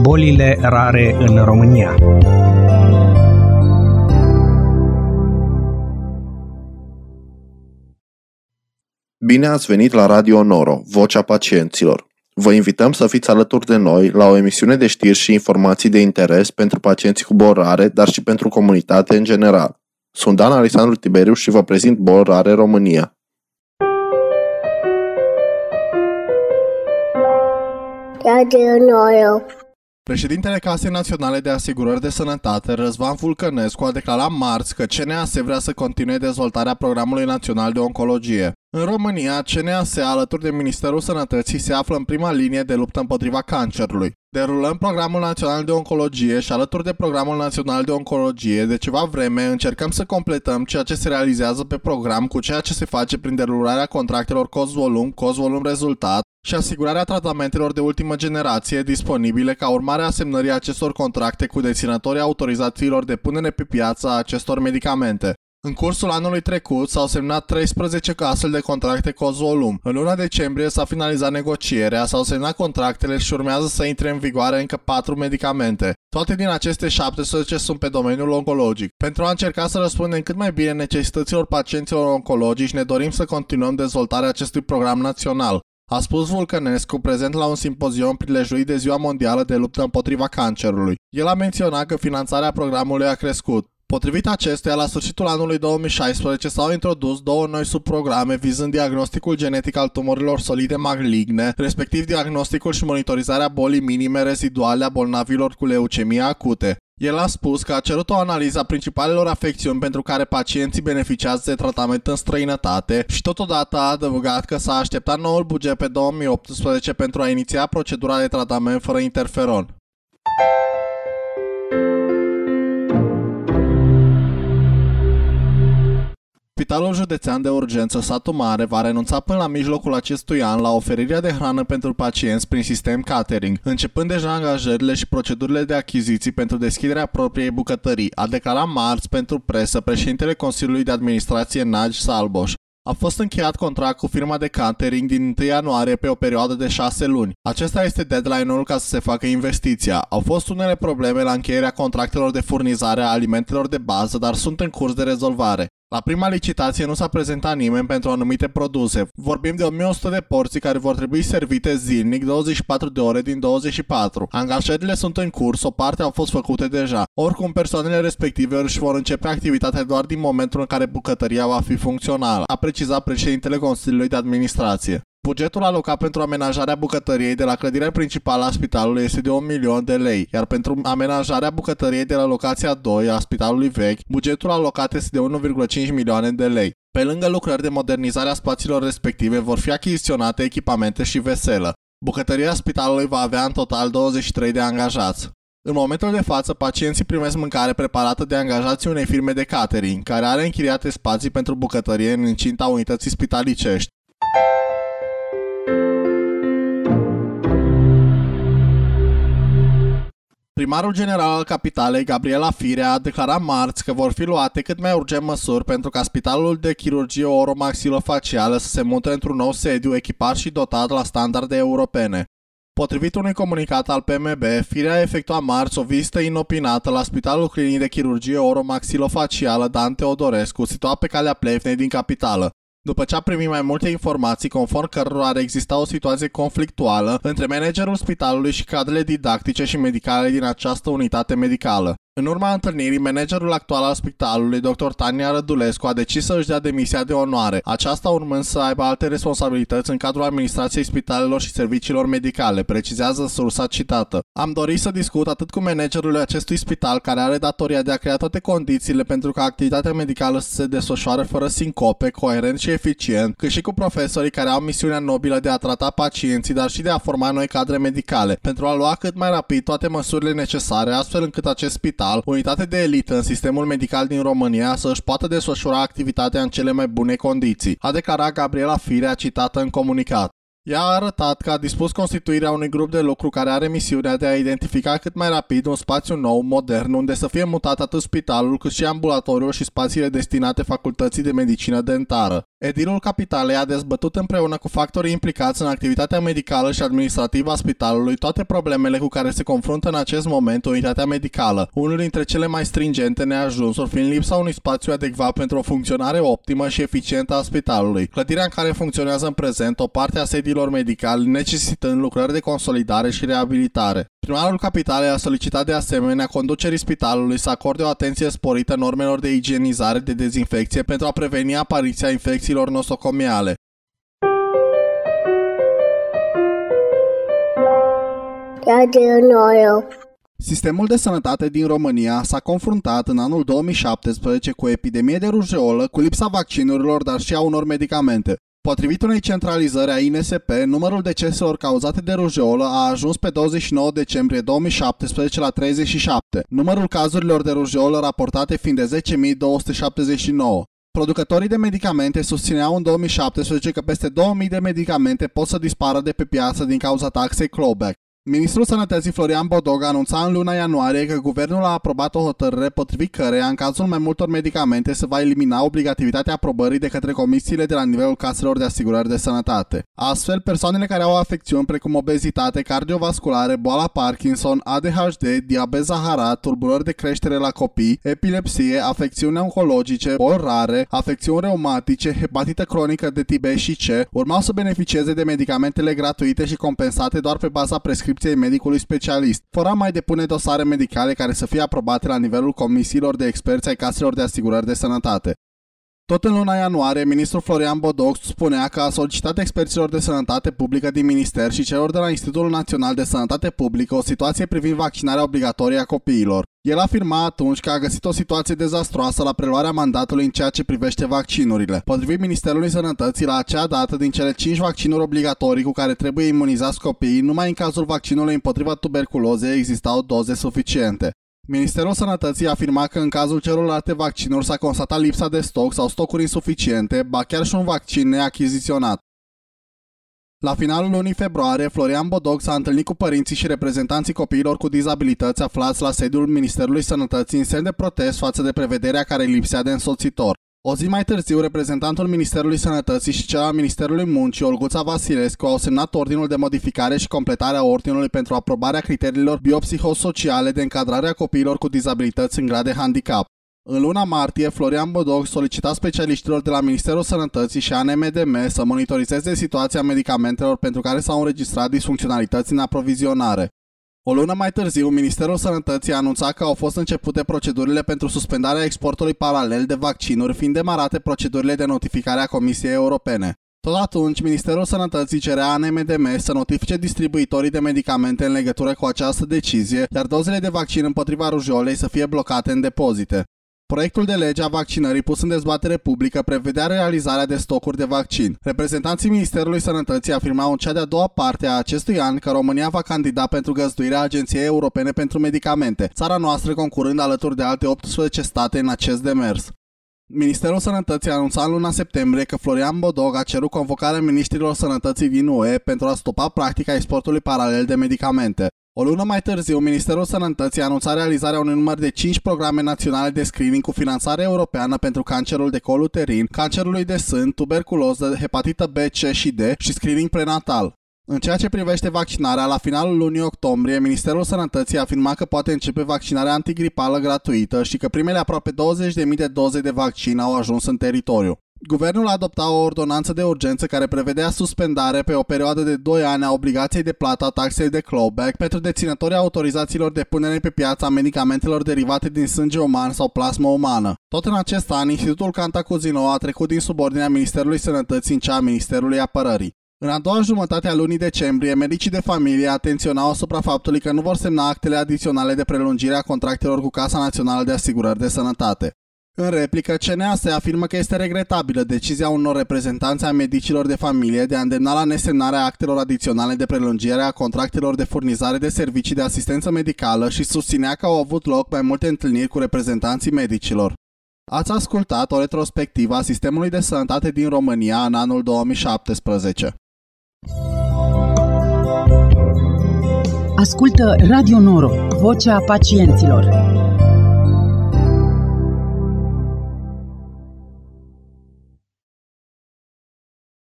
bolile rare în România. Bine ați venit la Radio Noro, Vocea Pacienților. Vă invităm să fiți alături de noi la o emisiune de știri și informații de interes pentru pacienții cu boli rare, dar și pentru comunitate în general. Sunt Dan Alexandru Tiberiu și vă prezint Boli Rare România. Radio Noro. Președintele Casei Naționale de Asigurări de Sănătate, Răzvan Vulcănescu, a declarat marți că CNAS vrea să continue dezvoltarea Programului Național de Oncologie. În România, CNAS, alături de Ministerul Sănătății, se află în prima linie de luptă împotriva cancerului. Derulăm Programul Național de Oncologie și alături de Programul Național de Oncologie, de ceva vreme, încercăm să completăm ceea ce se realizează pe program cu ceea ce se face prin derularea contractelor cost-volum rezultat și asigurarea tratamentelor de ultimă generație disponibile ca urmare a semnării acestor contracte cu deținătorii autorizațiilor de punere pe piață a acestor medicamente. În cursul anului trecut s-au semnat 13 astfel de contracte cost-volum. În luna decembrie s-a finalizat negocierea, s-au semnat contractele și urmează să intre în vigoare încă 4 medicamente. Toate din aceste 17 sunt pe domeniul oncologic. Pentru a încerca să răspundem cât mai bine necesităților pacienților oncologici, ne dorim să continuăm dezvoltarea acestui program național, a spus Vulcănescu, prezent la un simpozion prilejuit de Ziua Mondială de Luptă împotriva Cancerului. El a menționat că finanțarea programului a crescut. Potrivit acestuia, la sfârșitul anului 2016 s-au introdus 2 noi subprograme vizând diagnosticul genetic al tumorilor solide maligne, respectiv diagnosticul și monitorizarea bolii minime reziduale a bolnavilor cu leucemie acute. El a spus că a cerut o analiză a principalelor afecțiuni pentru care pacienții beneficiază de tratament în străinătate și totodată a adăugat că s-a așteptat noul buget pe 2018 pentru a iniția procedura de tratament fără interferon. Spitalul Județean de Urgență Satu Mare va renunța până la mijlocul acestui an la oferirea de hrană pentru pacienți prin sistem catering, începând deja angajările și procedurile de achiziții pentru deschiderea propriei bucătării, a declarat marți pentru presă președintele Consiliului de Administrație Nagy Salboș. A fost încheiat contract cu firma de catering din 1 ianuarie pe o perioadă de 6 luni. Acesta este deadline-ul ca să se facă investiția. Au fost unele probleme la încheierea contractelor de furnizare a alimentelor de bază, dar sunt în curs de rezolvare. La prima licitație nu s-a prezentat nimeni pentru anumite produse. Vorbim de 1100 de porții care vor trebui servite zilnic 24 de ore din 24. Angajările sunt în curs, o parte au fost făcute deja. Oricum, persoanele respective își vor începe activitatea doar din momentul în care bucătăria va fi funcțională, a precizat președintele Consiliului de Administrație. Bugetul alocat pentru amenajarea bucătăriei de la clădirea principală a spitalului este de 1.000.000 de lei, iar pentru amenajarea bucătăriei de la locația 2 a spitalului vechi, bugetul alocat este de 1,5 milioane de lei. Pe lângă lucrări de modernizare a spațiilor respective, vor fi achiziționate echipamente și veselă. Bucătăria spitalului va avea în total 23 de angajați. În momentul de față, pacienții primesc mâncare preparată de angajații unei firme de catering, care are închiriate spații pentru bucătărie în incinta unității spitalicești. Primarul general al capitalei, Gabriela Firea, a declarat marți că vor fi luate cât mai urgent măsuri pentru ca Spitalul de Chirurgie Oromaxilofacială să se mute într-un nou sediu echipat și dotat la standarde europene. Potrivit unui comunicat al PMB, Firea a efectuat marți o vizită inopinată la Spitalul Clinic de Chirurgie Oromaxilofacială Dan Teodorescu, situat pe calea Plevnei din capitală, după ce a primit mai multe informații conform cărora ar exista o situație conflictuală între managerul spitalului și cadrele didactice și medicale din această unitate medicală. În urma întâlnirii, managerul actual al spitalului, dr. Tania Rădulescu, a decis să își dea demisia de onoare, aceasta urmând să aibă alte responsabilități în cadrul administrației spitalelor și serviciilor medicale, precizează sursa citată. Am dorit să discut atât cu managerul acestui spital, care are datoria de a crea toate condițiile pentru ca activitatea medicală să se desfășoare fără sincope, coerent și eficient, cât și cu profesorii care au misiunea nobilă de a trata pacienții, dar și de a forma noi cadre medicale, pentru a lua cât mai rapid toate măsurile necesare, astfel încât acest spital, unitate de elită în sistemul medical din România, să își poată desfășura activitatea în cele mai bune condiții, a declarat Gabriela Firea, citată în comunicat. Ea a arătat că a dispus constituirea unui grup de lucru care are misiunea de a identifica cât mai rapid un spațiu nou, modern, unde să fie mutat atât spitalul cât și ambulatoriul și spațiile destinate facultății de medicină dentară. Edilul Capitalei a dezbătut împreună cu factorii implicați în activitatea medicală și administrativă a spitalului toate problemele cu care se confruntă în acest moment unitatea medicală, unul dintre cele mai stringente neajunsuri fiind lipsa unui spațiu adecvat pentru o funcționare optimă și eficientă a spitalului. Clădirea în care funcționează în prezent o parte a sediilor medicali necesitând lucrări de consolidare și reabilitare. Primarul Capitalei a solicitat de asemenea conducerii spitalului să acorde o atenție sporită normelor de igienizare, de dezinfecție pentru a preveni apariția infecțiilor nosocomiale. Radio Noro. Sistemul de sănătate din România s-a confruntat în anul 2017 cu o epidemie de rujeolă, cu lipsa vaccinurilor, dar și a unor medicamente. Potrivit unei centralizări a INSP, numărul deceselor cauzate de rujeolă a ajuns pe 29 decembrie 2017 la 37, numărul cazurilor de rujeolă raportate fiind de 10.279. Producătorii de medicamente susțineau în 2017 că peste 2000 de medicamente pot să dispară de pe piață din cauza taxei clawback. Ministrul Sănătății Florian Bodog anunța în luna ianuarie că guvernul a aprobat o hotărâre potrivit căreia, în cazul mai multor medicamente, se va elimina obligativitatea aprobării de către comisiile de la nivelul caselor de asigurări de sănătate. Astfel, persoanele care au afecțiuni precum obezitate, cardiovasculare, boala Parkinson, ADHD, diabet zaharat, tulburări de creștere la copii, epilepsie, afecțiuni oncologice, boli rare, afecțiuni reumatice, hepatită cronică de tip B și C, urmau să beneficieze de medicamentele gratuite și compensate doar pe baza prescripției medicului specialist, fără a mai depune dosare medicale care să fie aprobate la nivelul comisiilor de experți ai caselor de asigurări de sănătate. Tot în luna ianuarie, ministrul Florian Bodog spunea că a solicitat experților de sănătate publică din minister și celor de la Institutul Național de Sănătate Publică o situație privind vaccinarea obligatorie a copiilor. El afirma atunci că a găsit o situație dezastroasă la preluarea mandatului în ceea ce privește vaccinurile. Potrivit Ministerului Sănătății, la acea dată, din cele 5 vaccinuri obligatorii cu care trebuie imunizați copiii, numai în cazul vaccinului împotriva tuberculozei existau doze suficiente. Ministerul Sănătății afirma că în cazul celorlalte vaccinuri s-a constatat lipsa de stoc sau stocuri insuficiente, ba chiar și un vaccin neachiziționat. La finalul lunii februarie, Florian Bodog s-a întâlnit cu părinții și reprezentanții copiilor cu dizabilități aflați la sediul Ministerului Sănătății în semn de protest față de prevederea care îi lipsea de însoțitor. O zi mai târziu, reprezentantul Ministerului Sănătății și cel al Ministerului Muncii, Olguța Vasilescu, au semnat ordinul de modificare și completare a ordinului pentru aprobarea criteriilor biopsihosociale de încadrare a copiilor cu dizabilități în grad de handicap. În luna martie, Florian Bodog solicita specialiștilor de la Ministerul Sănătății și ANMDM să monitorizeze situația medicamentelor pentru care s-au înregistrat disfuncționalități în aprovizionare. O lună mai târziu, Ministerul Sănătății a anunțat că au fost începute procedurile pentru suspendarea exportului paralel de vaccinuri, fiind demarate procedurile de notificare a Comisiei Europene. Tot atunci, Ministerul Sănătății cerea ANMDM să notifice distribuitorii de medicamente în legătură cu această decizie, iar dozele de vaccin împotriva rujeolei să fie blocate în depozite. Proiectul de lege a vaccinării pus în dezbatere publică prevedea realizarea de stocuri de vaccin. Reprezentanții Ministerului Sănătății afirmau în cea de-a doua parte a acestui an că România va candida pentru găzduirea Agenției Europene pentru Medicamente, țara noastră concurând alături de alte 18 state în acest demers. Ministerul Sănătății anunța în luna septembrie că Florian Bodog a cerut convocarea ministrilor sănătății din UE pentru a stopa practica exportului paralel de medicamente. O lună mai târziu, Ministerul Sănătății anunța realizarea unui număr de 5 programe naționale de screening cu finanțare europeană pentru cancerul de col uterin, cancerului de sân, tuberculoză, hepatită B, C și D și screening prenatal. În ceea ce privește vaccinarea, la finalul lunii octombrie, Ministerul Sănătății afirma că poate începe vaccinarea antigripală gratuită și că primele aproape 20.000 de doze de vaccin au ajuns în teritoriu. Guvernul a adoptat o ordonanță de urgență care prevedea suspendarea pe o perioadă de 2 ani a obligației de plată a taxei de clawback pentru deținătorii autorizațiilor de punere pe piață a medicamentelor derivate din sânge uman sau plasmă umană. Tot în acest an, Institutul Cantacuzino a trecut din subordinea Ministerului Sănătății în cea a Ministerului Apărării. În a doua jumătate a lunii decembrie, medicii de familie atenționau asupra faptului că nu vor semna actele adiționale de prelungire a contractelor cu Casa Națională de Asigurări de Sănătate. În replică, CNAS afirmă că este regretabilă decizia unor reprezentanți ai medicilor de familie de a îndemna la nesemnarea actelor adiționale de prelungire a contractelor de furnizare de servicii de asistență medicală și susținea că au avut loc mai multe întâlniri cu reprezentanții medicilor. Ați ascultat o retrospectivă a sistemului de sănătate din România în anul 2017. Ascultă Radio Noro, vocea pacienților.